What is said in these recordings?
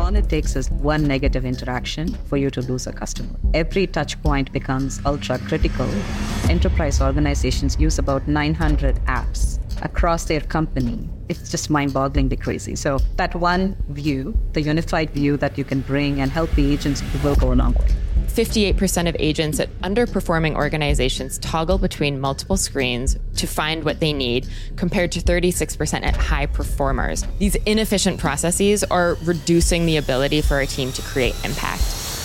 all it takes is one negative interaction for you to lose a customer. Every touch point becomes ultra critical. Enterprise organizations use about 900 apps across their company. It's just mind-bogglingly crazy. So that one view, the unified view that you can bring and help the agents, will go a long way. 58% of agents at underperforming organizations toggle between multiple screens to find what they need, compared to 36% at high performers. These inefficient processes are reducing the ability for a team to create impact.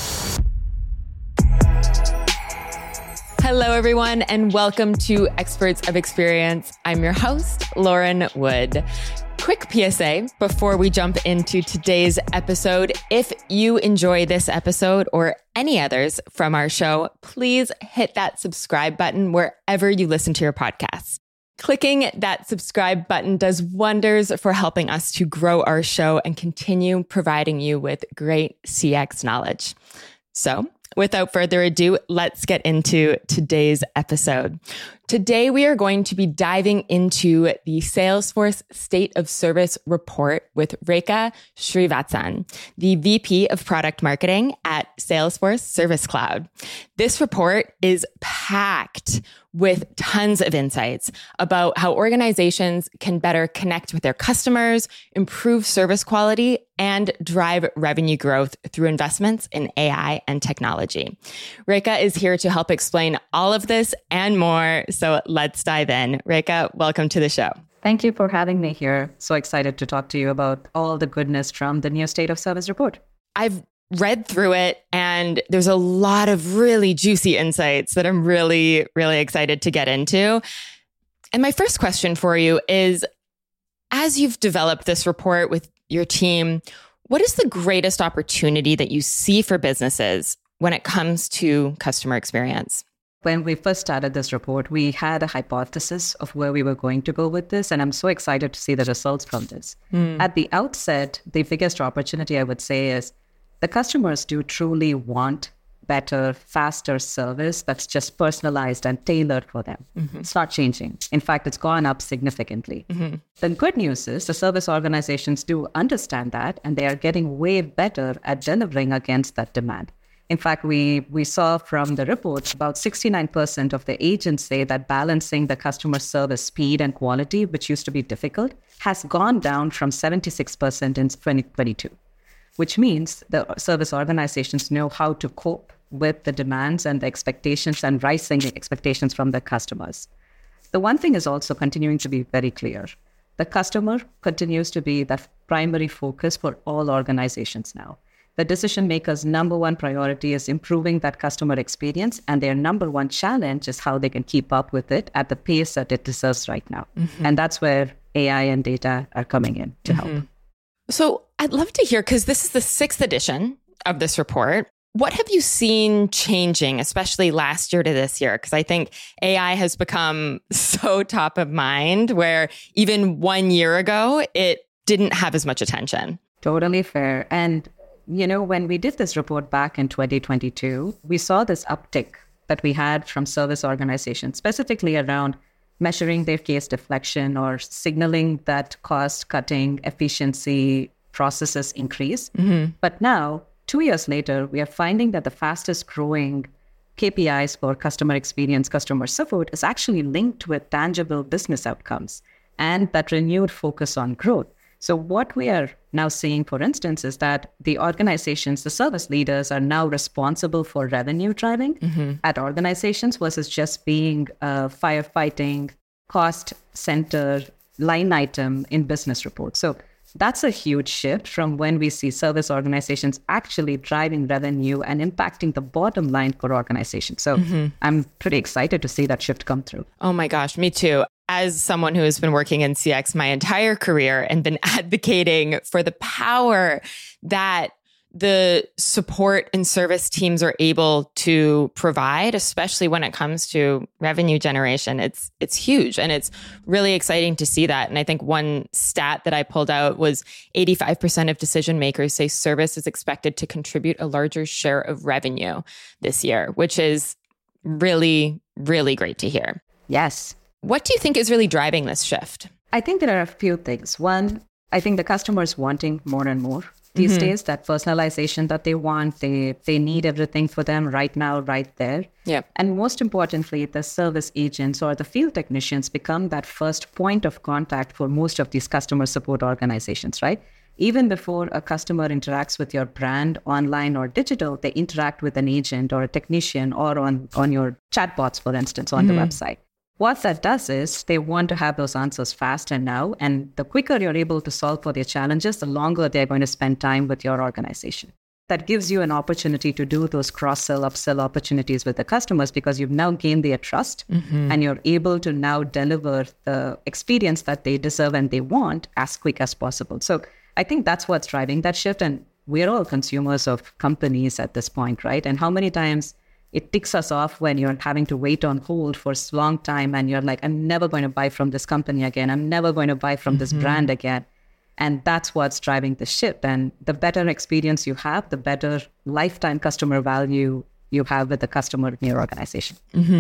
Hello, everyone, and welcome to Experts of Experience. I'm your host, Lauren Wood. Quick PSA before we jump into today's episode. If you enjoy this episode or any others from our show, please hit that subscribe button wherever you listen to your podcasts. Clicking that subscribe button does wonders for helping us to grow our show and continue providing you with great CX knowledge. So, without further ado, let's get into today's episode. Today, we are going to be diving into the Salesforce State of Service report with Rekha Srivatsan, the VP of Product Marketing at Salesforce Service Cloud. This report is packed with tons of insights about how organizations can better connect with their customers, improve service quality, and drive revenue growth through investments in AI and technology. Rekha is here to help explain all of this and more. So let's dive in. Rekha, welcome to the show. Thank you for having me here. So excited to talk to you about all the goodness from the new State of Service report. I've read through it and there's a lot of really juicy insights that I'm really, really excited to get into. And my first question for you is, as you've developed this report with your team, what is the greatest opportunity that you see for businesses when it comes to customer experience? When we first started this report, we had a hypothesis of where we were going to go with this, and I'm so excited to see the results from this. At the outset, the biggest opportunity, I would say, is the customers do truly want better, faster service that's just personalized and tailored for them. It's not changing. In fact, it's gone up significantly. The good news is the service organizations do understand that, and they are getting way better at delivering against that demand. In fact, we saw from the report about 69% of the agents say that balancing the customer service speed and quality, which used to be difficult, has gone down from 76% in 2022, which means the service organizations know how to cope with the demands and the expectations and rising the expectations from the customers. The one thing is also continuing to be very clear. The customer continues to be the primary focus for all organizations now. The decision makers' number one priority is improving that customer experience, and their number one challenge is how they can keep up with it at the pace that it deserves right now. And that's where AI and data are coming in to help. So I'd love to hear, because this is the 6th edition of this report. What have you seen changing, especially last year to this year? Because I think AI has become so top of mind, where even 1 year ago, it didn't have as much attention. Totally fair. And you know, when we did this report back in 2022, we saw this uptick that we had from service organizations, specifically around measuring their case deflection or signaling that cost-cutting efficiency processes increase. But now, 2 years later, we are finding that the fastest growing KPIs for customer experience, customer support is actually linked with tangible business outcomes and that renewed focus on growth. So what we are now seeing, for instance, is that the organizations, the service leaders are now responsible for revenue driving at organizations versus just being a firefighting cost center line item in business reports. So that's a huge shift from when we see service organizations actually driving revenue and impacting the bottom line for organizations. So I'm pretty excited to see that shift come through. Oh my gosh, me too. As someone who has been working in CX my entire career and been advocating for the power that the support and service teams are able to provide, especially when it comes to revenue generation, it's huge. And it's really exciting to see that. And I think one stat that I pulled out was 85% of decision makers say service is expected to contribute a larger share of revenue this year, which is really, really great to hear. Yes. What do you think is really driving this shift? I think there are a few things. One, I think the customer is wanting more and more these days, that personalization that they want. They need everything for them right now, right there. Yeah. And most importantly, the service agents or the field technicians become that first point of contact for most of these customer support organizations, right? Even before a customer interacts with your brand online or digital, they interact with an agent or a technician or on your chatbots, for instance, on the website. What that does is they want to have those answers fast and now. And the quicker you're able to solve for their challenges, the longer they're going to spend time with your organization. That gives you an opportunity to do those cross-sell, upsell opportunities with the customers because you've now gained their trust and you're able to now deliver the experience that they deserve and they want as quick as possible. So I think that's what's driving that shift. And we're all consumers of companies at this point, right? And how many times it ticks us off when you're having to wait on hold for a long time and you're like, I'm never going to buy from this company again. I'm never going to buy from this brand again. And that's what's driving the shift. And the better experience you have, the better lifetime customer value you have with the customer in your organization.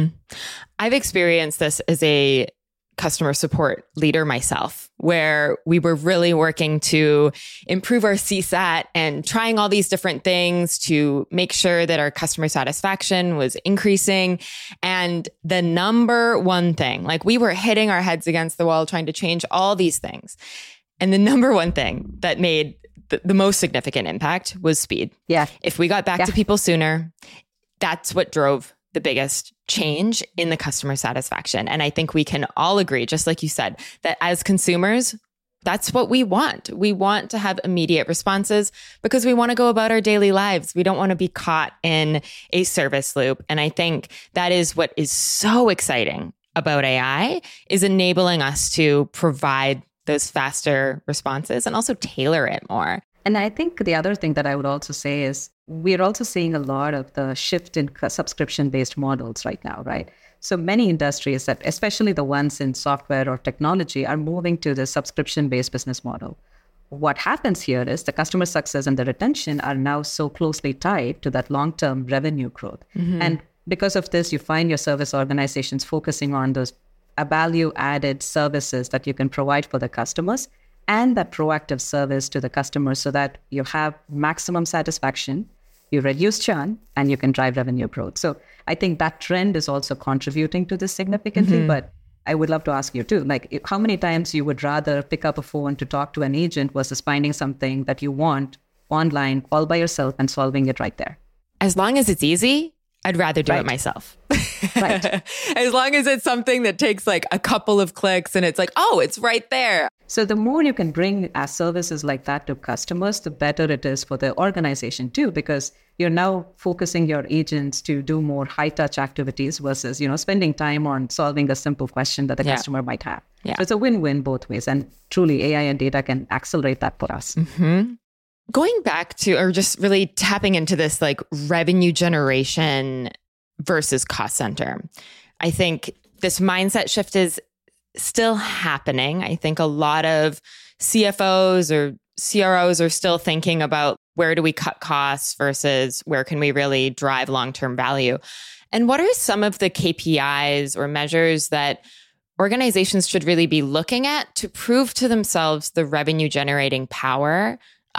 I've experienced this as a customer support leader myself, where we were really working to improve our CSAT and trying all these different things to make sure that our customer satisfaction was increasing. And the number one thing, like we were hitting our heads against the wall trying to change all these things. And the number one thing that made the most significant impact was speed. Yeah. If we got back to people sooner, that's what drove the biggest change in the customer satisfaction. And I think we can all agree, just like you said, that as consumers, that's what we want. We want to have immediate responses because we want to go about our daily lives. We don't want to be caught in a service loop. And I think that is what is so exciting about AI, is enabling us to provide those faster responses and also tailor it more. And I think the other thing that I would also say is we're also seeing a lot of the shift in subscription-based models right now, right? So many industries, that especially the ones in software or technology, are moving to the subscription-based business model. What happens here is the customer success and the retention are now so closely tied to that long-term revenue growth. And because of this, you find your service organizations focusing on those value-added services that you can provide for the customers and that proactive service to the customers so that you have maximum satisfaction, you reduce churn, and you can drive revenue growth. So I think that trend is also contributing to this significantly. But I would love to ask you too, like how many times you would rather pick up a phone to talk to an agent versus finding something that you want online all by yourself and solving it right there? As long as it's easy, I'd rather do it myself. Right. As long as it's something that takes like a couple of clicks and it's like, oh, it's right there. So the more you can bring services like that to customers, the better it is for the organization too, because you're now focusing your agents to do more high-touch activities versus, spending time on solving a simple question that the customer might have. Yeah. So it's a win-win both ways. And truly, AI and data can accelerate that for us. Going back to, or just really tapping into this like revenue generation versus cost center, I think this mindset shift is still happening. I think a lot of CFOs or CROs are still thinking about where do we cut costs versus where can we really drive long-term value? And what are some of the KPIs or measures that organizations should really be looking at to prove to themselves the revenue generating power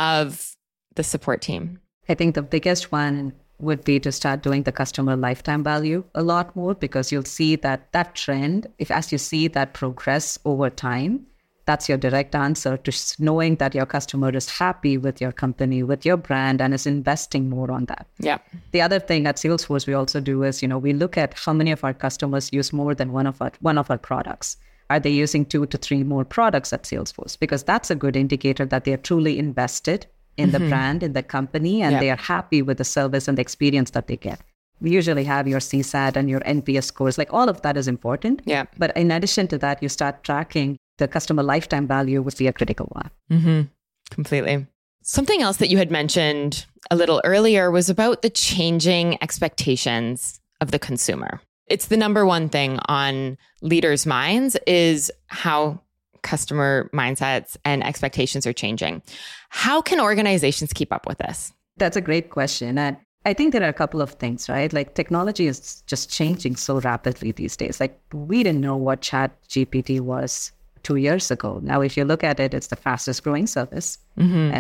of the support team? I think the biggest one would be to start doing the customer lifetime value a lot more, because you'll see that trend, as you see that progress over time, that's your direct answer to knowing that your customer is happy with your company, with your brand, and is investing more on that. Yeah. The other thing at Salesforce we also do is, we look at how many of our customers use more than one of our products. Are they using 2 to 3 more products at Salesforce? Because that's a good indicator that they are truly invested in the brand, in the company, and they are happy with the service and the experience that they get. We usually have your CSAT and your NPS scores, like all of that is important. Yeah. But in addition to that, you start tracking the customer lifetime value would be a critical one. Completely. Something else that you had mentioned a little earlier was about the changing expectations of the consumer. It's the number one thing on leaders' minds is how customer mindsets and expectations are changing. How can organizations keep up with this? That's a great question. And I think there are a couple of things, right? Like technology is just changing so rapidly these days. Like we didn't know what ChatGPT was 2 years ago. Now, if you look at it, it's the fastest growing service. And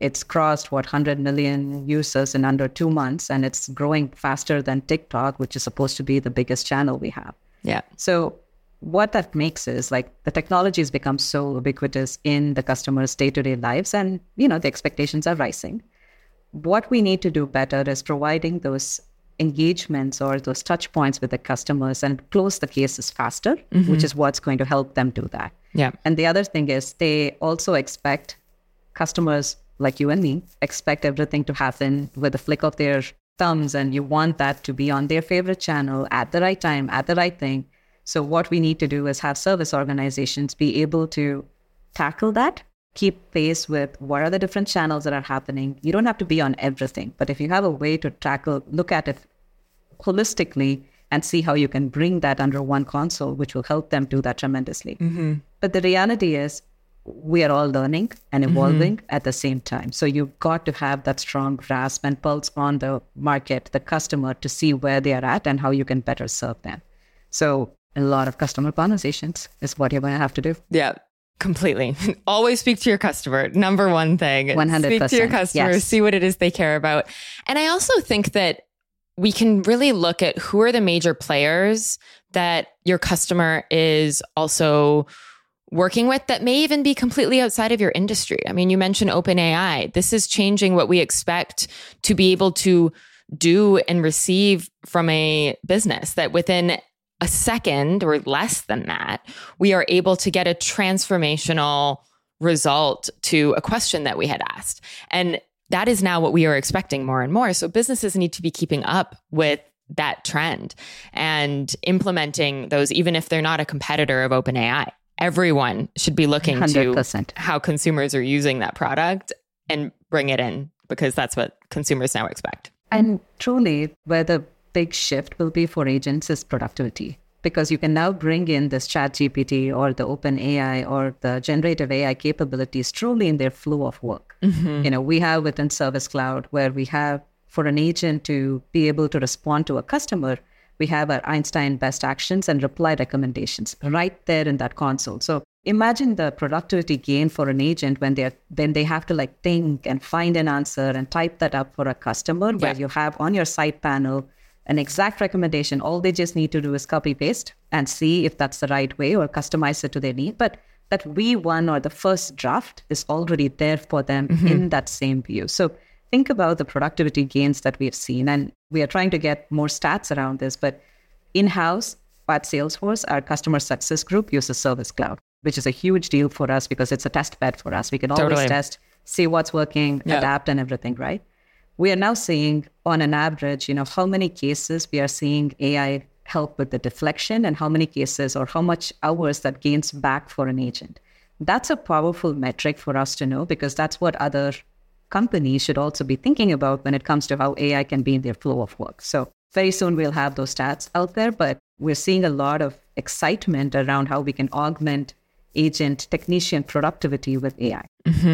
It's crossed 100 million users in under 2 months, and it's growing faster than TikTok, which is supposed to be the biggest channel we have. Yeah. So what that makes is like the technology has become so ubiquitous in the customer's day-to-day lives, and the expectations are rising. What we need to do better is providing those engagements or those touch points with the customers and close the cases faster, which is what's going to help them do that. Yeah. And the other thing is they also expect customers like you and me expect everything to happen with a flick of their thumbs, and you want that to be on their favorite channel at the right time, at the right thing. So what we need to do is have service organizations be able to tackle that, keep pace with what are the different channels that are happening. You don't have to be on everything, but if you have a way to look at it holistically and see how you can bring that under one console, which will help them do that tremendously. But the reality is we are all learning and evolving at the same time. So you've got to have that strong grasp and pulse on the market, the customer, to see where they are at and how you can better serve them. So a lot of customer conversations is what you're going to have to do. Yeah, completely. Always speak to your customer. Number one thing. 100%. Speak to your customers, yes. See what it is they care about. And I also think that we can really look at who are the major players that your customer is also working with that may even be completely outside of your industry. I mean, you mentioned OpenAI. This is changing what we expect to be able to do and receive from a business, that within a second or less than that, we are able to get a transformational result to a question that we had asked. And that is now what we are expecting more and more. So businesses need to be keeping up with that trend and implementing those, even if they're not a competitor of OpenAI. Everyone should be looking 100%. to how consumers are using that product and bring it in, because that's what consumers now expect. And truly, where the big shift will be for agents is productivity, because you can now bring in this ChatGPT or the OpenAI or the generative AI capabilities truly in their flow of work. We have within Service Cloud where we have, for an agent to be able to respond to a customer, we have our Einstein best actions and reply recommendations right there in that console. So imagine the productivity gain for an agent when they have to like think and find an answer and type that up for a customer, where you have on your side panel an exact recommendation. All they just need to do is copy paste and see if that's the right way or customize it to their need. But that V1 or the first draft is already there for them in that same view. So think about the productivity gains that we have seen. And we are trying to get more stats around this, but in-house at Salesforce, our customer success group uses Service Cloud, which is a huge deal for us because it's a test bed for us. We can always test, see what's working, adapt and everything, right? We are now seeing on an average, how many cases we are seeing AI help with the deflection and how many cases or how much hours that gains back for an agent. That's a powerful metric for us to know, because that's what other companies should also be thinking about when it comes to how AI can be in their flow of work. So very soon we'll have those stats out there, but we're seeing a lot of excitement around how we can augment agent technician productivity with AI.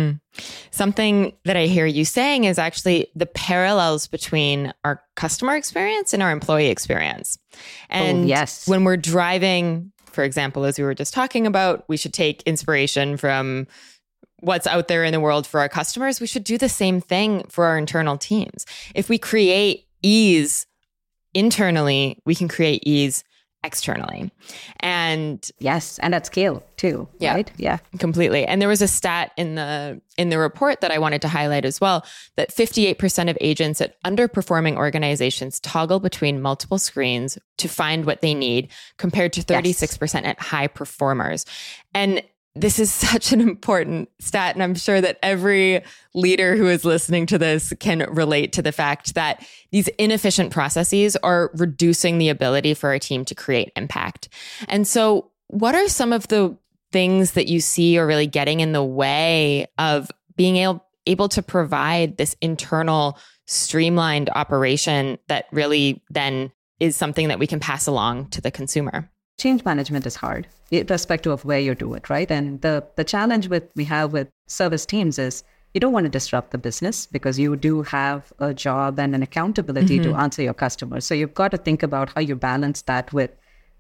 Something that I hear you saying is actually the parallels between our customer experience and our employee experience. And yes, when we're driving, for example, as we were just talking about, we should take inspiration from what's out there in the world for our customers. We should do the same thing for our internal teams. If we create ease internally, we can create ease externally. And yes, and at scale too, right? Yeah, completely. And there was a stat in the report that I wanted to highlight as well, that 58% of agents at underperforming organizations toggle between multiple screens to find what they need, compared to 36% at high performers. And this is such an important stat. And I'm sure that every leader who is listening to this can relate to the fact that these inefficient processes are reducing the ability for a team to create impact. And so what are some of the things that you see are really getting in the way of being able to provide this internal streamlined operation that really then is something that we can pass along to the consumer? Change management is hard, irrespective of where you do it, right? And the challenge we have with service teams is you don't want to disrupt the business, because you do have a job and an accountability to answer your customers. So you've got to think about how you balance that with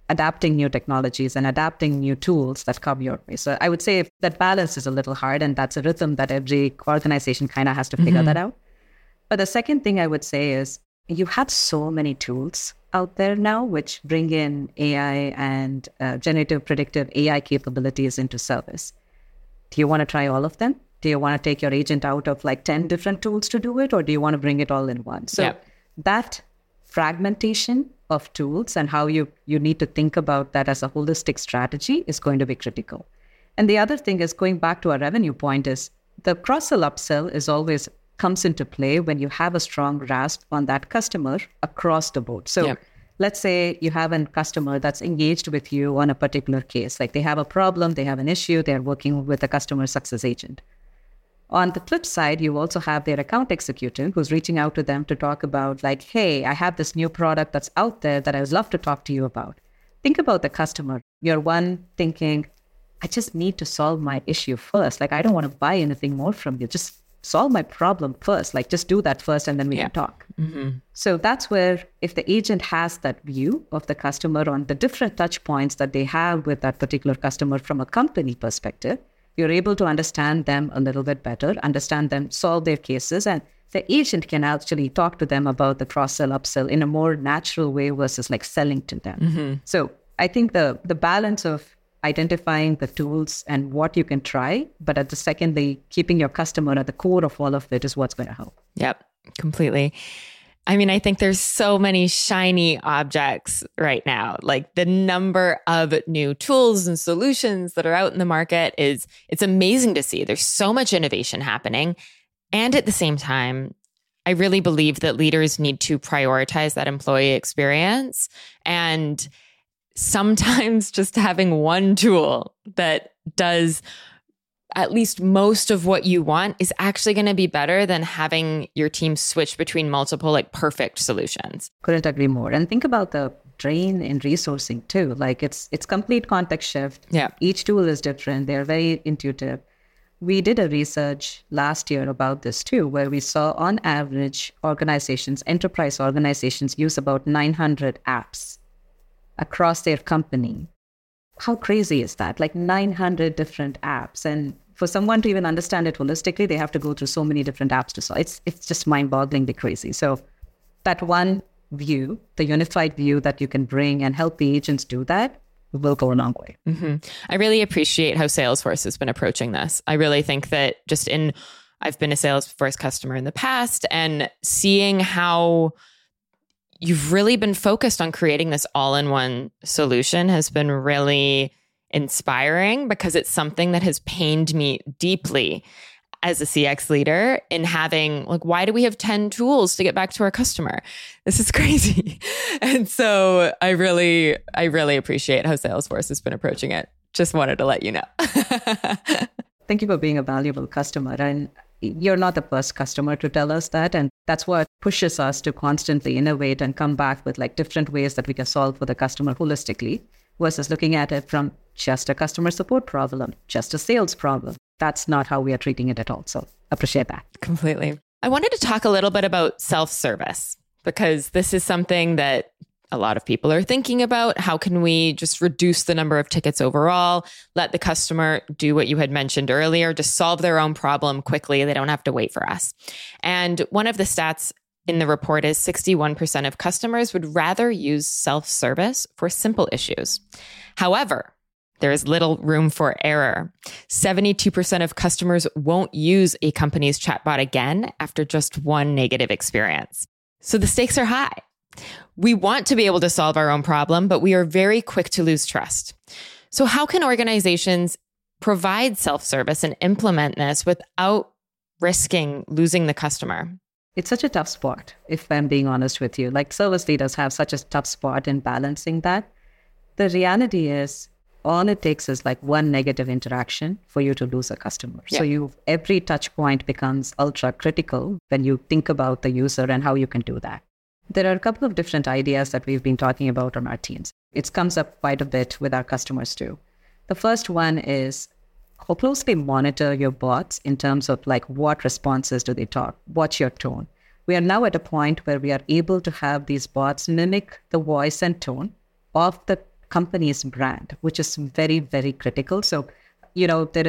adapting new technologies and adapting new tools that come your way. So I would say that balance is a little hard, and that's a rhythm that every organization kind of has to figure that out. But the second thing I would say is you have so many tools out there now which bring in AI and generative predictive AI capabilities into service. Do you want to try all of them? Do you want to take your agent out of like 10 different tools to do it, or do you want to bring it all in one? So that fragmentation of tools and how you need to think about that as a holistic strategy is going to be critical. And the other thing is, going back to our revenue point, is the cross-sell upsell is always comes into play when you have a strong grasp on that customer across the board. So let's say you have a customer that's engaged with you on a particular case, like they have a problem, they have an issue, they're working with a customer success agent. On the flip side, you also have their account executive who's reaching out to them to talk about like, hey, I have this new product that's out there that I would love to talk to you about. Think about the customer. You're one thinking, I just need to solve my issue first. Like, I don't want to buy anything more from you. Just solve my problem first. Like, just do that first and then we can talk. So that's where, if the agent has that view of the customer on the different touch points that they have with that particular customer from a company perspective, you're able to understand them a little bit better, understand them, solve their cases, and the agent can actually talk to them about the cross-sell, upsell in a more natural way versus like selling to them. So I think the balance of identifying the tools and what you can try, but at the secondly, keeping your customer at the core of all of it is what's going to help. Yep, completely. I mean, I think there's so many shiny objects right now. Like the number of new tools and solutions that are out in the market it's amazing to see. There's so much innovation happening. And at the same time, I really believe that leaders need to prioritize that employee experience. And sometimes just having one tool that does at least most of what you want is actually going to be better than having your team switch between multiple like perfect solutions. Couldn't agree more. And think about the drain in resourcing too. Like it's complete context shift. Each tool is different. They're very intuitive. We did a research last year about this too, where we saw on average enterprise organizations use about 900 apps across their company. How crazy is that? Like 900 different apps. And for someone to even understand it holistically, they have to go through so many different apps to solve. It's just mind-bogglingly crazy. So that one view, the unified view that you can bring and help the agents do that, will go a long way. I really appreciate how Salesforce has been approaching this. I really think that I've been a Salesforce customer in the past, and seeing how you've really been focused on creating this all-in-one solution has been really inspiring, because it's something that has pained me deeply as a CX leader in having, like, why do we have 10 tools to get back to our customer? This is crazy. And so I really appreciate how Salesforce has been approaching it. Just wanted to let you know. Thank you for being a valuable customer. And you're not the first customer to tell us that. And that's what pushes us to constantly innovate and come back with like different ways that we can solve for the customer holistically, versus looking at it from just a customer support problem, just a sales problem. That's not how we are treating it at all. So appreciate that. Completely. I wanted to talk a little bit about self-service, because this is something that a lot of people are thinking about. How can we just reduce the number of tickets overall? Let the customer do what you had mentioned earlier, just solve their own problem quickly. They don't have to wait for us. And one of the stats in the report is 61% of customers would rather use self-service for simple issues. However, there is little room for error. 72% of customers won't use a company's chatbot again after just one negative experience. So the stakes are high. We want to be able to solve our own problem, but we are very quick to lose trust. So how can organizations provide self-service and implement this without risking losing the customer? It's such a tough spot, if I'm being honest with you. Like, service leaders have such a tough spot in balancing that. The reality is, all it takes is like one negative interaction for you to lose a customer. Yeah. So every touch point becomes ultra critical when you think about the user and how you can do that. There are a couple of different ideas that we've been talking about on our teams. It comes up quite a bit with our customers too. The first one is closely monitor your bots in terms of like what responses do they talk, what's your tone. We are now at a point where we are able to have these bots mimic the voice and tone of the company's brand, which is very, very critical. So, we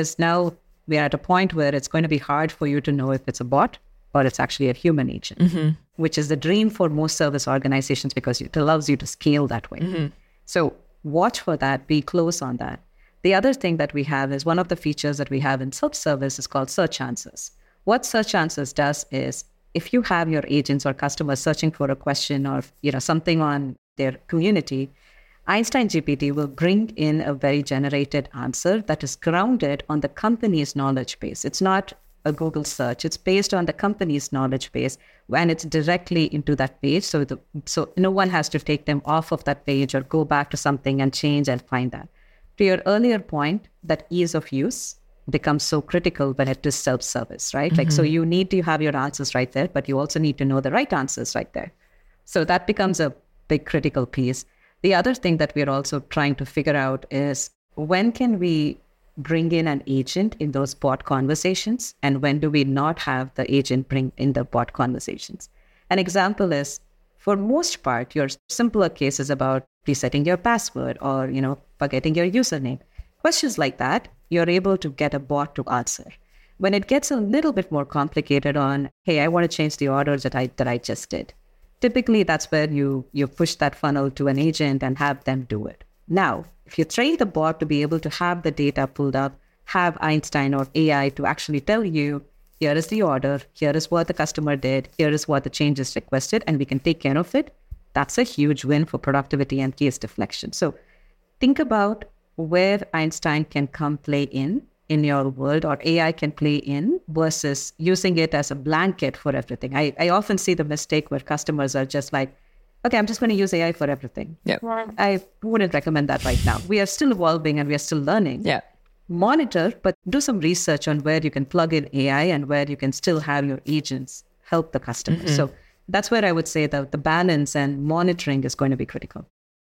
are at a point where it's going to be hard for you to know if it's a bot or it's actually a human agent, which is the dream for most service organizations because it allows you to scale that way. So watch for that, be close on that. The other thing that we have is one of the features that we have in self-service is called search answers. What search answers does is if you have your agents or customers searching for a question or something on their community, Einstein GPT will bring in a very generated answer that is grounded on the company's knowledge base. It's not a Google search. It's based on the company's knowledge base when it's directly into that page. So no one has to take them off of that page or go back to something and change and find that. To your earlier point, that ease of use becomes so critical when it is self-service, right? So you need to have your answers right there, but you also need to know the right answers right there. So that becomes a big critical piece. The other thing that we're also trying to figure out is when can we bring in an agent in those bot conversations, and when do we not have the agent bring in the bot conversations? An example is, for most part, your simpler cases about resetting your password or, forgetting your username. Questions like that, you're able to get a bot to answer. When it gets a little bit more complicated on, hey, I want to change the order that I just did. Typically, that's where you push that funnel to an agent and have them do it. Now, if you train the bot to be able to have the data pulled up, have Einstein or AI to actually tell you, here is the order, here is what the customer did, here is what the change is requested, and we can take care of it, that's a huge win for productivity and case deflection. So think about where Einstein can come play in your world, or AI can play in, versus using it as a blanket for everything. I often see the mistake where customers are just like, okay, I'm just going to use AI for everything. Yeah. I wouldn't recommend that right now. We are still evolving and we are still learning. Yeah. Monitor, but do some research on where you can plug in AI and where you can still have your agents help the customer. So that's where I would say that the balance and monitoring is going to be critical.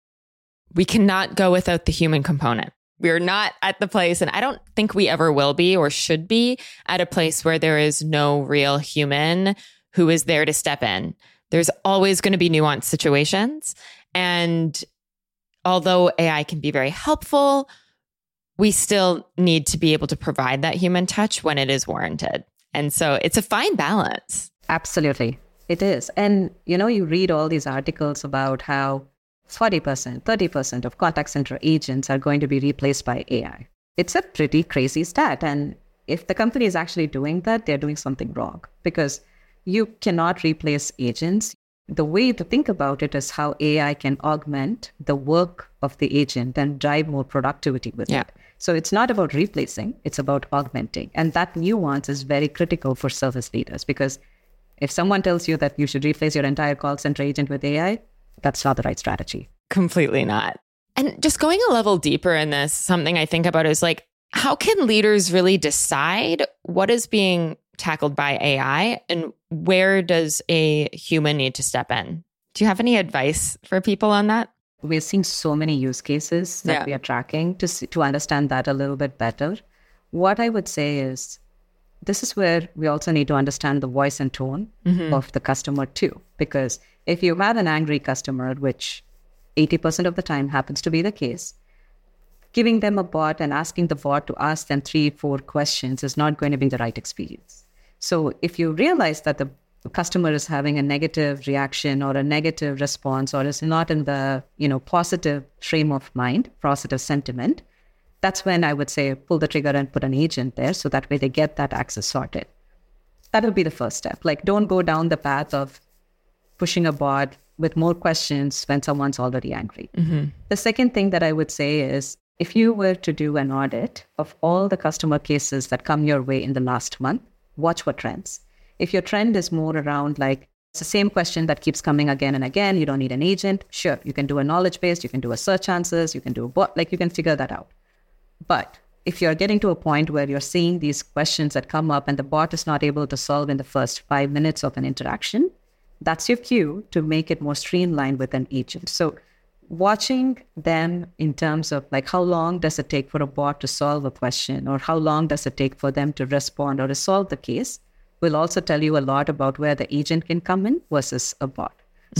We cannot go without the human component. We're not at the place, and I don't think we ever will be or should be at a place where there is no real human who is there to step in. There's always going to be nuanced situations. And although AI can be very helpful, we still need to be able to provide that human touch when it is warranted. And so it's a fine balance. Absolutely. It is. And, you read all these articles about how 40%, 30% of contact center agents are going to be replaced by AI. It's a pretty crazy stat. And if the company is actually doing that, they're doing something wrong, because you cannot replace agents. The way to think about it is how AI can augment the work of the agent and drive more productivity with it. So it's not about replacing, it's about augmenting. And that nuance is very critical for service leaders, because if someone tells you that you should replace your entire call center agent with AI, that's not the right strategy. Completely not. And just going a level deeper in this, something I think about is like, how can leaders really decide what is being tackled by AI and where does a human need to step in? Do you have any advice for people on that? We're seeing so many use cases that we are tracking to understand that a little bit better. What I would say is, this is where we also need to understand the voice and tone of the customer too. Because if you have an angry customer, which 80% of the time happens to be the case, giving them a bot and asking the bot to ask them 3-4 questions is not going to be the right experience. So if you realize that the customer is having a negative reaction or a negative response, or is not in the positive frame of mind, positive sentiment, that's when I would say pull the trigger and put an agent there, so that way they get that access sorted. That would be the first step. Like, don't go down the path of pushing a bot with more questions when someone's already angry. The second thing that I would say is, if you were to do an audit of all the customer cases that come your way in the last month, watch for trends. If your trend is more around like, it's the same question that keeps coming again and again, you don't need an agent, sure, you can do a knowledge base, you can do a search answers, you can do a bot, like you can figure that out. But if you're getting to a point where you're seeing these questions that come up and the bot is not able to solve in the first 5 minutes of an interaction, that's your cue to make it more streamlined with an agent. So watching them in terms of like, how long does it take for a bot to solve a question, or how long does it take for them to respond or resolve the case, will also tell you a lot about where the agent can come in versus a bot. So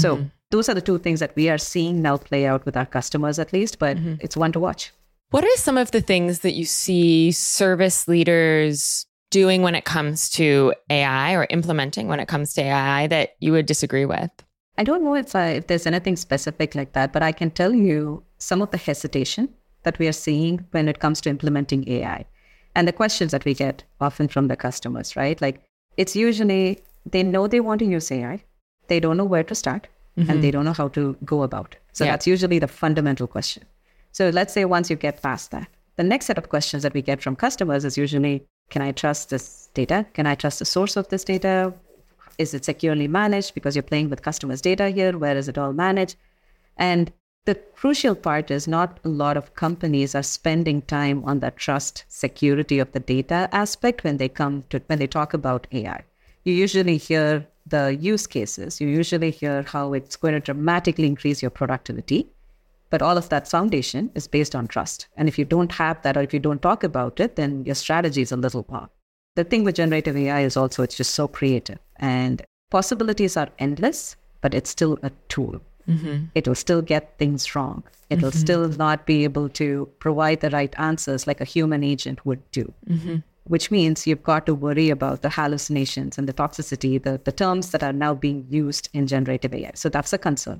those are the two things that we are seeing now play out with our customers, at least, but it's one to watch. What are some of the things that you see service leaders doing when it comes to AI or implementing when it comes to AI that you would disagree with? I don't know if there's anything specific like that, but I can tell you some of the hesitation that we are seeing when it comes to implementing AI and the questions that we get often from the customers, right? Like it's usually, they know they want to use AI. They don't know where to start and they don't know how to go about it. So that's usually the fundamental question. So let's say once you get past that, the next set of questions that we get from customers is usually, can I trust this data? Can I trust the source of this data? Is it securely managed? Because you're playing with customers' data here. Where is it all managed? And the crucial part is not a lot of companies are spending time on the trust security of the data aspect when they talk about AI. You usually hear the use cases. You usually hear how it's going to dramatically increase your productivity. But all of that foundation is based on trust. And if you don't have that, or if you don't talk about it, then your strategy is a little off. The thing with generative AI is also it's just so creative. And possibilities are endless, but it's still a tool. It will still get things wrong. It will still not be able to provide the right answers like a human agent would do. Which means you've got to worry about the hallucinations and the toxicity, the terms that are now being used in generative AI. So that's a concern.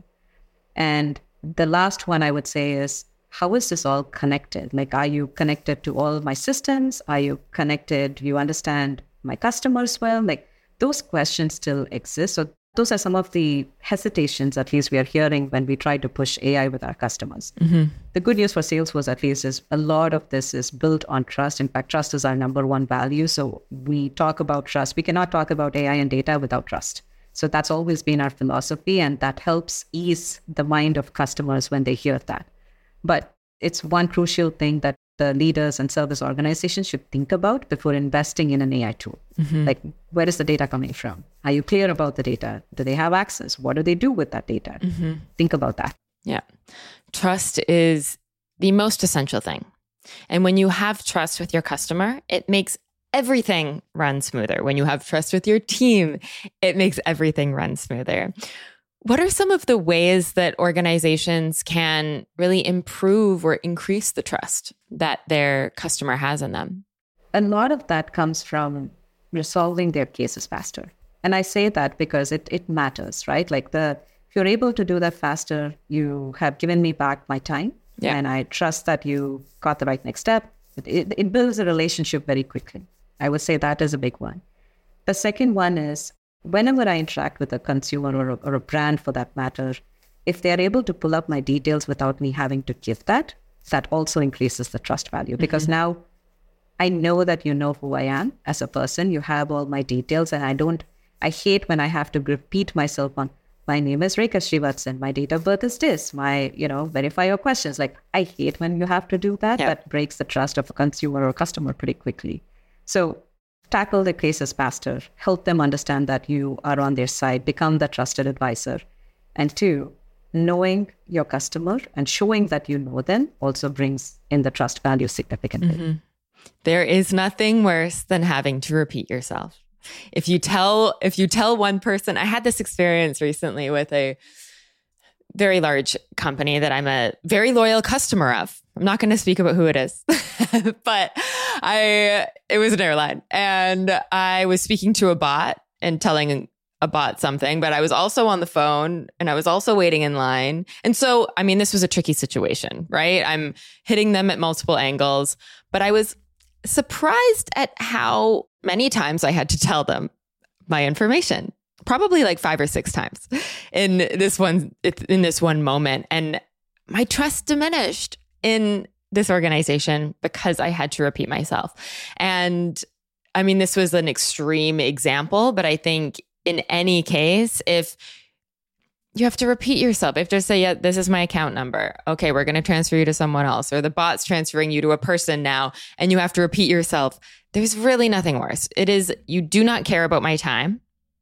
And the last one I would say is, how is this all connected? Like, are you connected to all my systems? Are you connected? Do you understand my customers well? Like, those questions still exist. So those are some of the hesitations, at least we are hearing when we try to push AI with our customers. The good news for Salesforce, at least, is a lot of this is built on trust. In fact, trust is our number one value. So we talk about trust. We cannot talk about AI and data without trust. So that's always been our philosophy, and that helps ease the mind of customers when they hear that. But it's one crucial thing that the leaders and service organizations should think about before investing in an AI tool. Like, where is the data coming from? Are you clear about the data? Do they have access? What do they do with that data? Think about that. Yeah. Trust is the most essential thing. And when you have trust with your customer, it makes everything run smoother. When you have trust with your team, it makes everything run smoother. What are some of the ways that organizations can really improve or increase the trust that their customer has in them? A lot of that comes from resolving their cases faster. And I say that because it matters, right? Like if you're able to do that faster, you have given me back my time. And I trust that you got the right next step. It builds a relationship very quickly. I would say that is a big one. The second one is, whenever I interact with a consumer or a brand for that matter, if they're able to pull up my details without me having to give that also increases the trust value. Because now I know that you know who I am as a person. You have all my details, and I hate when I have to repeat myself on, my name is Rekha Srivatsan, my date of birth is this, verify your questions. Like, I hate when you have to do that. That breaks the trust of a consumer or customer pretty quickly. So tackle the cases faster, help them understand that you are on their side, become the trusted advisor. And two, knowing your customer and showing that you know them also brings in the trust value significantly. There is nothing worse than having to repeat yourself. If you tell one person, I had this experience recently with a very large company that I'm a very loyal customer of. I'm not going to speak about who it is, but it was an airline, and I was speaking to a bot and telling a bot something, but I was also on the phone and I was also waiting in line. And so, I mean, this was a tricky situation, right? I'm hitting them at multiple angles, but I was surprised at how many times I had to tell them my information. Probably like 5 or 6 times in this one moment. And my trust diminished in this organization because I had to repeat myself. And I mean, this was an extreme example, but I think in any case, if you have to repeat yourself, if just say, yeah, this is my account number. Okay, we're going to transfer you to someone else, or the bot's transferring you to a person now, and you have to repeat yourself. There's really nothing worse. It is, you do not care about my time.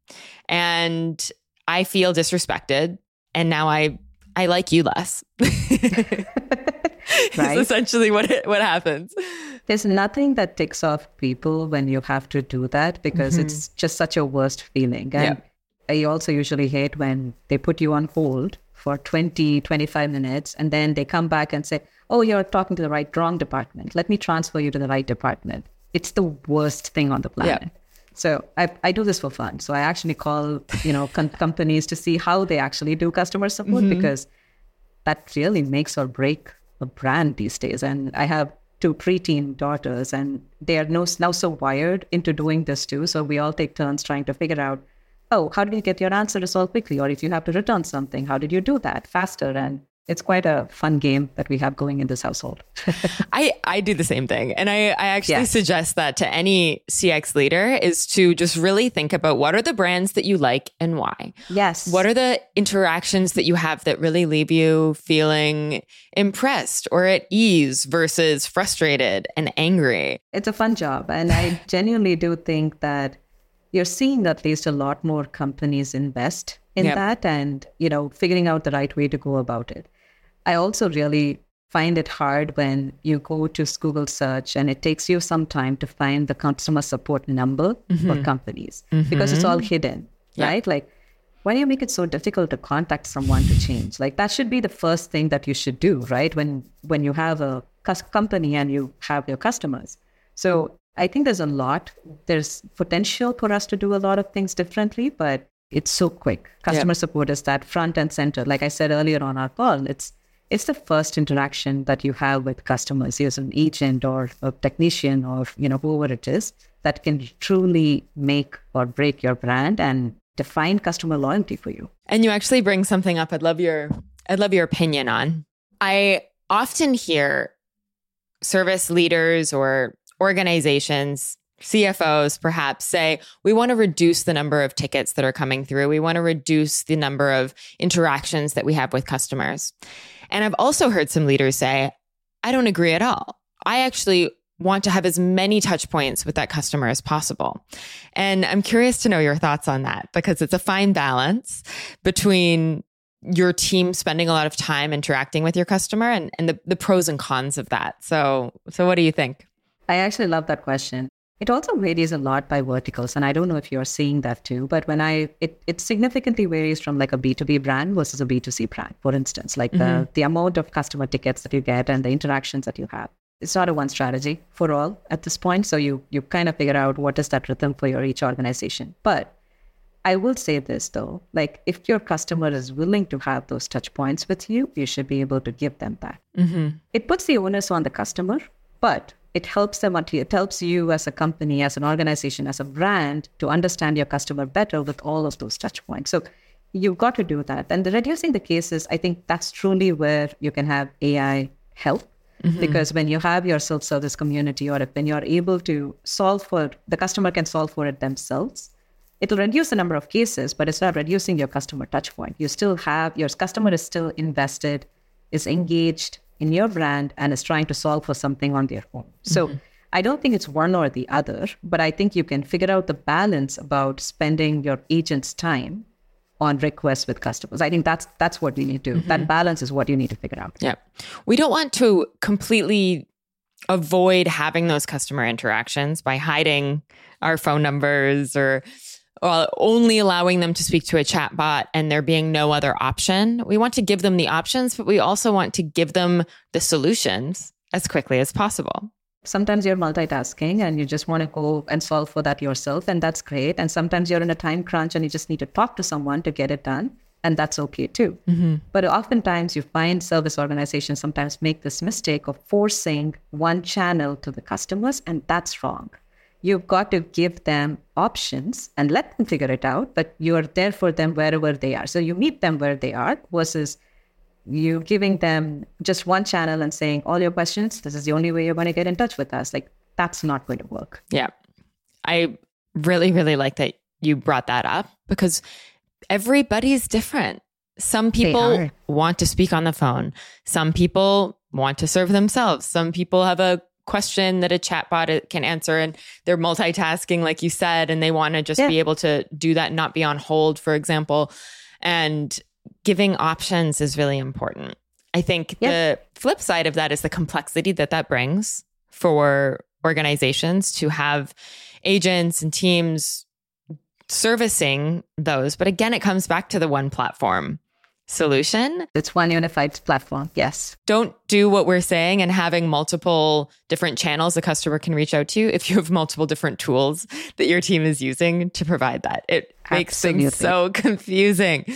And I feel disrespected. And now I like you less. Right? It's essentially what happens. There's nothing that ticks off people when you have to do that, because it's just such a worst feeling. And I also usually hate when they put you on hold for 20, 25 minutes, and then they come back and say, oh, you're talking to the wrong department. Let me transfer you to the right department. It's the worst thing on the planet. Yeah. So I do this for fun. So I actually call, companies to see how they actually do customer support, because that really makes or break a brand these days. And I have 2 preteen daughters, and they are now so wired into doing this too. So we all take turns trying to figure out, oh, how did you get your answer resolved quickly? Or if you have to return something, how did you do that faster? And it's quite a fun game that we have going in this household. I do the same thing. And I actually suggest that to any CX leader, is to just really think about what are the brands that you like and why. Yes. What are the interactions that you have that really leave you feeling impressed or at ease versus frustrated and angry? It's a fun job. And I genuinely do think that you're seeing at least a lot more companies invest in that and, figuring out the right way to go about it. I also really find it hard when you go to Google search and it takes you some time to find the customer support number for companies because it's all hidden, right? Like, why do you make it so difficult to contact someone to change? Like, that should be the first thing that you should do, right? When you have a company and you have your customers. So I think there's potential for us to do a lot of things differently, but it's so quick. Customer support is that front and center. Like I said earlier on our call, it's the first interaction that you have with customers. There's an agent or a technician or whoever it is that can truly make or break your brand and define customer loyalty for you. And you actually bring something up I'd love your opinion on. I often hear service leaders or organizations, CFOs perhaps, say, we want to reduce the number of tickets that are coming through. We want to reduce the number of interactions that we have with customers. And I've also heard some leaders say, I don't agree at all. I actually want to have as many touch points with that customer as possible. And I'm curious to know your thoughts on that, because it's a fine balance between your team spending a lot of time interacting with your customer and the pros and cons of that. So what do you think? I actually love that question. It also varies a lot by verticals. And I don't know if you're seeing that too, but it significantly varies from like a B2B brand versus a B2C brand, for instance, like the amount of customer tickets that you get and the interactions that you have. It's not a one strategy for all at this point. So you kind of figure out what is that rhythm for each organization. But I will say this though, like if your customer is willing to have those touch points with you, you should be able to give them that. It puts the onus on the customer, but it helps them. It helps you as a company, as an organization, as a brand to understand your customer better with all of those touch points. So you've got to do that. And reducing the cases, I think that's truly where you can have AI help. Because when you have your self-service community, or when you're able to the customer can solve for it themselves, it'll reduce the number of cases, but it's not reducing your customer touch point. You still have, your customer is still invested, is engaged in your brand, and is trying to solve for something on their own. So I don't think it's one or the other, but I think you can figure out the balance about spending your agent's time on requests with customers. I think that's what we need to, that balance is what you need to figure out. Yeah. We don't want to completely avoid having those customer interactions by hiding our phone numbers or only allowing them to speak to a chatbot and there being no other option. We want to give them the options, but we also want to give them the solutions as quickly as possible. Sometimes you're multitasking and you just want to go and solve for that yourself, and that's great. And sometimes you're in a time crunch and you just need to talk to someone to get it done, and that's okay too. But oftentimes you find service organizations sometimes make this mistake of forcing one channel to the customers, and that's wrong. You've got to give them options and let them figure it out, but you're there for them wherever they are. So you meet them where they are versus you giving them just one channel and saying, all your questions, this is the only way you're going to get in touch with us. Like, that's not going to work. Yeah. I really, really like that you brought that up, because everybody's different. Some people want to speak on the phone. Some people want to serve themselves. Some people have a question that a chatbot can answer and they're multitasking, like you said, and they want to just be able to do that and not be on hold, for example. And giving options is really important. I think the flip side of that is the complexity that brings for organizations to have agents and teams servicing those. But again, it comes back to the one platform solution. It's one unified platform. Yes. Don't do what we're saying and having multiple different channels the customer can reach out to you if you have multiple different tools that your team is using to provide that. It makes things so confusing.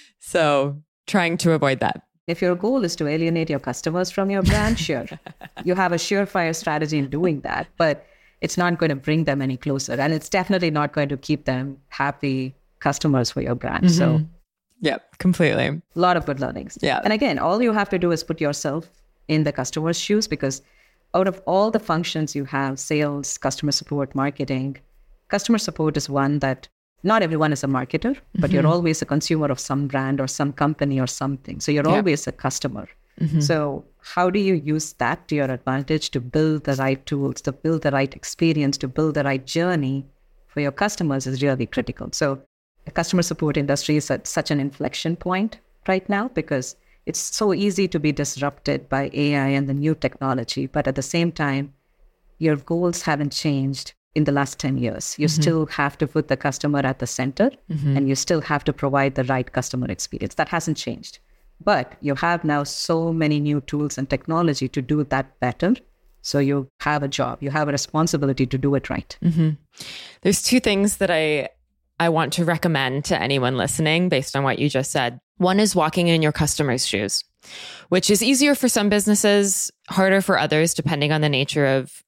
So trying to avoid that. If your goal is to alienate your customers from your brand, sure. You have a surefire strategy in doing that, but it's not going to bring them any closer. And it's definitely not going to keep them happy customers for your brand. So yeah, completely. A lot of good learnings. Yeah. And again, all you have to do is put yourself in the customer's shoes, because out of all the functions you have, sales, customer support, marketing, customer support is one that not everyone is a marketer, but you're always a consumer of some brand or some company or something. So you're always a customer. So how do you use that to your advantage to build the right tools, to build the right experience, to build the right journey for your customers is really critical. So the customer support industry is at such an inflection point right now, because it's so easy to be disrupted by AI and the new technology. But at the same time, your goals haven't changed in the last 10 years. You still have to put the customer at the center, and you still have to provide the right customer experience. That hasn't changed. But you have now so many new tools and technology to do that better. So you have a job, you have a responsibility to do it right. There's two things that I want to recommend to anyone listening based on what you just said. One is walking in your customer's shoes, which is easier for some businesses, harder for others, depending on the nature of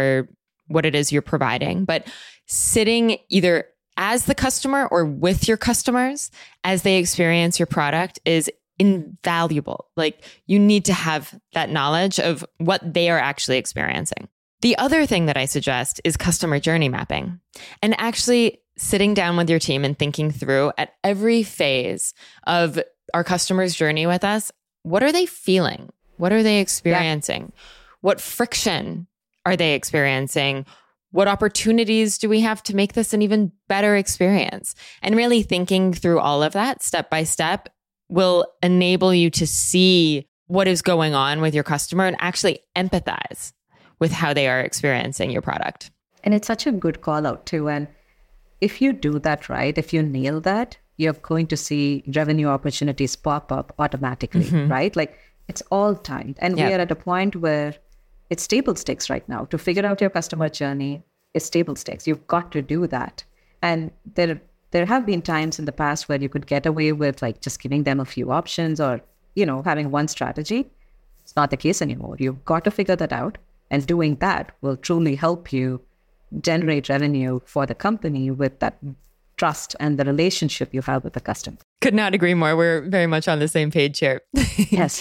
what it is you're providing. But sitting either as the customer or with your customers as they experience your product is invaluable. Like, you need to have that knowledge of what they are actually experiencing. The other thing that I suggest is customer journey mapping, and actually sitting down with your team and thinking through at every phase of our customer's journey with us, what are they feeling? What are they experiencing? What friction are they experiencing? What opportunities do we have to make this an even better experience? And really thinking through all of that step by step will enable you to see what is going on with your customer and actually empathize with how they are experiencing your product. And it's such a good call out too. And if you do that right, if you nail that, you're going to see revenue opportunities pop up automatically, right? Like, it's all timed. And we are at a point where it's table stakes right now. To figure out your customer journey is table stakes. You've got to do that. And there have been times in the past where you could get away with like just giving them a few options or, having one strategy. It's not the case anymore. You've got to figure that out. And doing that will truly help you generate revenue for the company with that trust and the relationship you have with the customer. Could not agree more. We're very much on the same page here. Yes.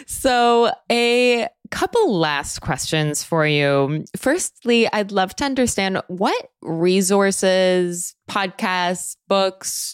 So a couple last questions for you. Firstly, I'd love to understand what resources, podcasts, books,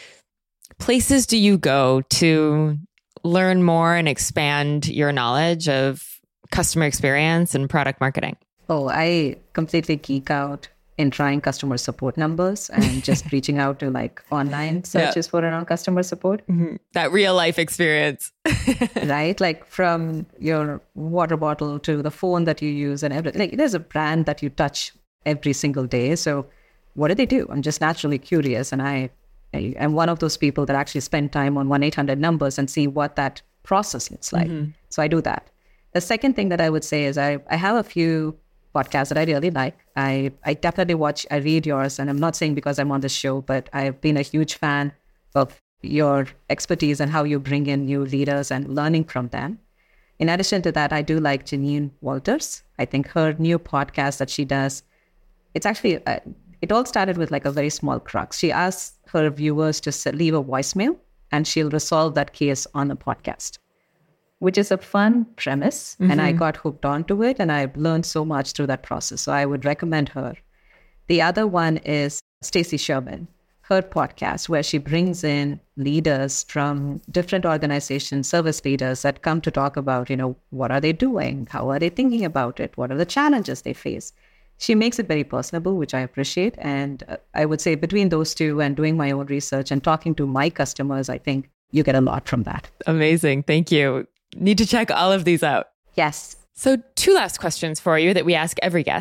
places do you go to learn more and expand your knowledge of customer experience and product marketing? Oh, I completely geek out in trying customer support numbers and just reaching out to like online searches for around customer support. That real life experience. Right? Like from your water bottle to the phone that you use and everything. Like, there's a brand that you touch every single day. So what do? I'm just naturally curious. And I am one of those people that actually spend time on 1-800 numbers and see what that process looks like. So I do that. The second thing that I would say is I have a few podcasts that I really like. I definitely I read yours, and I'm not saying because I'm on this show, but I've been a huge fan of your expertise and how you bring in new leaders and learning from them. In addition to that, I do like Janine Walters. I think her new podcast that she does, it's actually, it all started with like a very small crux. She asks her viewers to leave a voicemail and she'll resolve that case on the podcast, which is a fun premise. And I got hooked onto it and I've learned so much through that process. So I would recommend her. The other one is Stacey Sherman, her podcast, where she brings in leaders from different organizations, service leaders that come to talk about, what are they doing? How are they thinking about it? What are the challenges they face? She makes it very personable, which I appreciate. And I would say between those two and doing my own research and talking to my customers, I think you get a lot from that. Amazing. Thank you. Need to check all of these out. Yes. So 2 last questions for you that we ask every guest.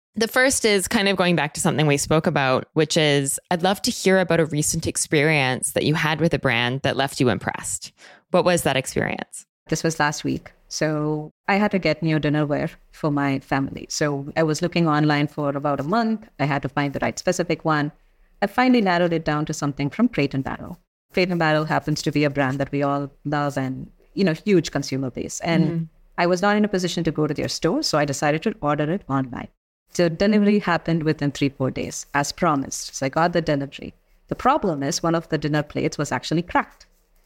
The first is kind of going back to something we spoke about, which is I'd love to hear about a recent experience that you had with a brand that left you impressed. What was that experience? This was last week. So I had to get new dinnerware for my family. So I was looking online for about a month. I had to find the right specific one. I finally narrowed it down to something from Crate and Barrel. Crate and Barrel happens to be a brand that we all love and, huge consumer base. And I was not in a position to go to their store, so I decided to order it online. So delivery happened within 3-4 days, as promised. So I got the delivery. The problem is one of the dinner plates was actually cracked.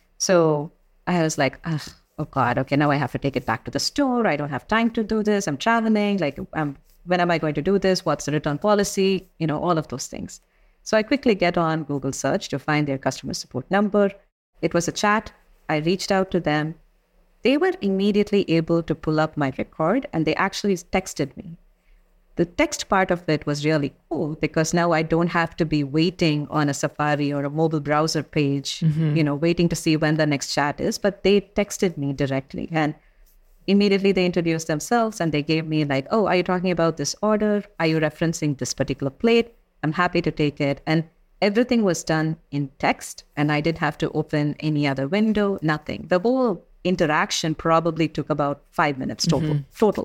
So I was like, oh God, okay, now I have to take it back to the store. I don't have time to do this. I'm traveling. When am I going to do this? What's the return policy? All of those things. So I quickly get on Google search to find their customer support number. It was a chat. I reached out to them. They were immediately able to pull up my record and they actually texted me. The text part of it was really cool because now I don't have to be waiting on a Safari or a mobile browser page, waiting to see when the next chat is, but they texted me directly and immediately they introduced themselves and they gave me like, oh, are you talking about this order? Are you referencing this particular plate? I'm happy to take it. And everything was done in text and I didn't have to open any other window, nothing. The whole interaction probably took about 5 minutes total.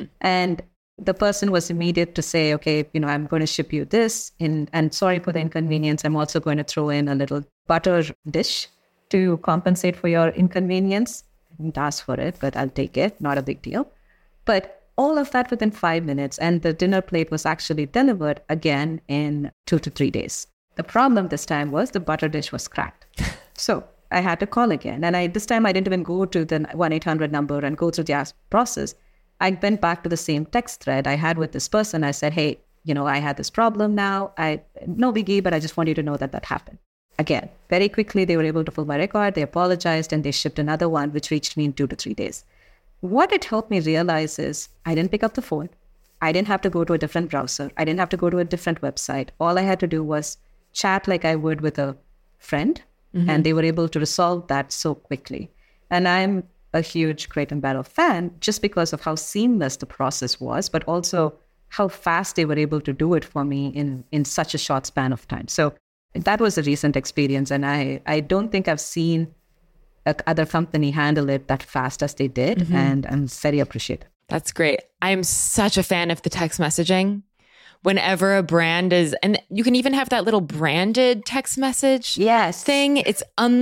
And the person was immediate to say, okay, I'm going to ship you this and sorry for the inconvenience. I'm also going to throw in a little butter dish to compensate for your inconvenience. I didn't ask for it, but I'll take it. Not a big deal. But all of that within 5 minutes. And the dinner plate was actually delivered again in 2 to 3 days. The problem this time was the butter dish was cracked. So I had to call again. And this time I didn't even go to the 1-800 number and go through the process. I went back to the same text thread I had with this person. I said, hey, I had this problem now. No biggie, but I just want you to know that happened. Again, very quickly, they were able to pull my record. They apologized and they shipped another one, which reached me in 2 to 3 days. What it helped me realize is I didn't pick up the phone. I didn't have to go to a different browser. I didn't have to go to a different website. All I had to do was chat like I would with a friend, and they were able to resolve that so quickly. And I'm a huge Crate and Barrel fan just because of how seamless the process was, but also how fast they were able to do it for me in such a short span of time. So that was a recent experience. And I don't think I've seen other company handle it that fast as they did. And I'm very appreciative. That's great. I'm such a fan of the text messaging. Whenever a brand is, and you can even have that little branded text message thing. It's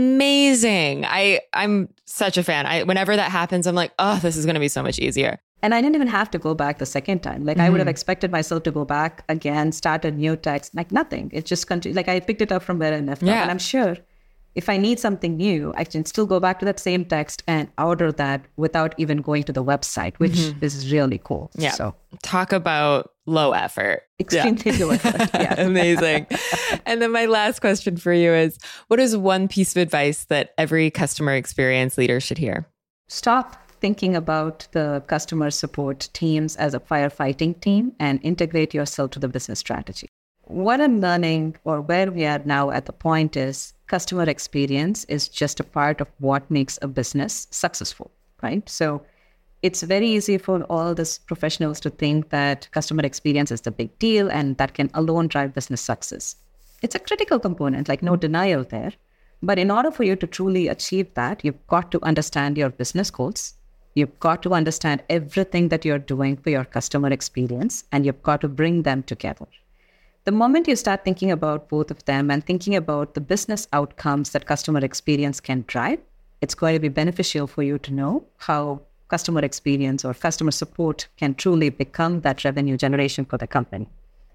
amazing. I'm such a fan. Whenever that happens, I'm like, oh, this is going to be so much easier. And I didn't even have to go back the second time. I would have expected myself to go back again, start a new text, nothing. It just continued. I picked it up from where I left off. And I'm sure if I need something new, I can still go back to that same text and order that without even going to the website, which is really cool. Yeah. So talk about low effort. Extremely low effort. Yeah. Amazing. And then my last question for you is, what is one piece of advice that every customer experience leader should hear? Stop thinking about the customer support teams as a firefighting team and integrate yourself to the business strategy. What I'm learning, or where we are now at the point, is customer experience is just a part of what makes a business successful, right? So it's very easy for all these professionals to think that customer experience is the big deal and that can alone drive business success. It's a critical component, no denial there. But in order for you to truly achieve that, you've got to understand your business goals. You've got to understand everything that you're doing for your customer experience, and you've got to bring them together. The moment you start thinking about both of them and thinking about the business outcomes that customer experience can drive, it's going to be beneficial for you to know how customer experience or customer support can truly become that revenue generation for the company.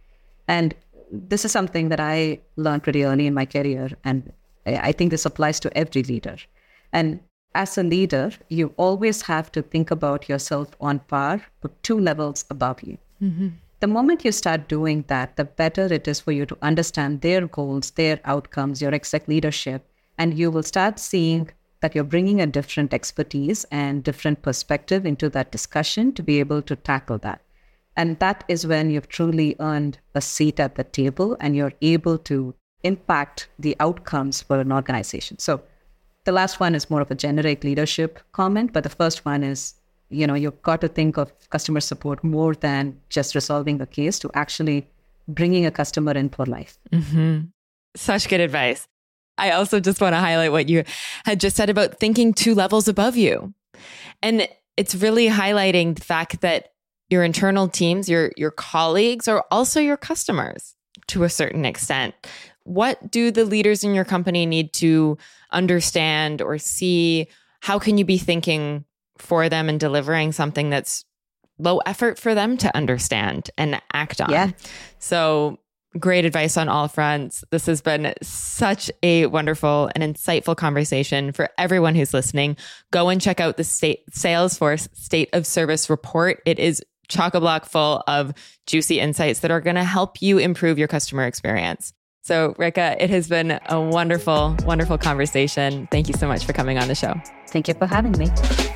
And this is something that I learned pretty early in my career, and I think this applies to every leader. And as a leader, you always have to think about yourself on par, but 2 levels above you. The moment you start doing that, the better it is for you to understand their goals, their outcomes, your exec leadership, and you will start seeing that you're bringing a different expertise and different perspective into that discussion to be able to tackle that. And that is when you've truly earned a seat at the table and you're able to impact the outcomes for an organization. So the last one is more of a generic leadership comment, but the first one is you've got to think of customer support more than just resolving a case to actually bringing a customer in for life. Mm-hmm. Such good advice. I also just want to highlight what you had just said about thinking 2 levels above you. And it's really highlighting the fact that your internal teams, your colleagues are also your customers to a certain extent. What do the leaders in your company need to understand or see? How can you be thinking for them and delivering something that's low effort for them to understand and act on? Yeah. So great advice on all fronts. This has been such a wonderful and insightful conversation for everyone who's listening. Go and check out the Salesforce State of Service report. It is chock-a-block full of juicy insights that are going to help you improve your customer experience. So Rika, it has been a wonderful, wonderful conversation. Thank you so much for coming on the show. Thank you for having me.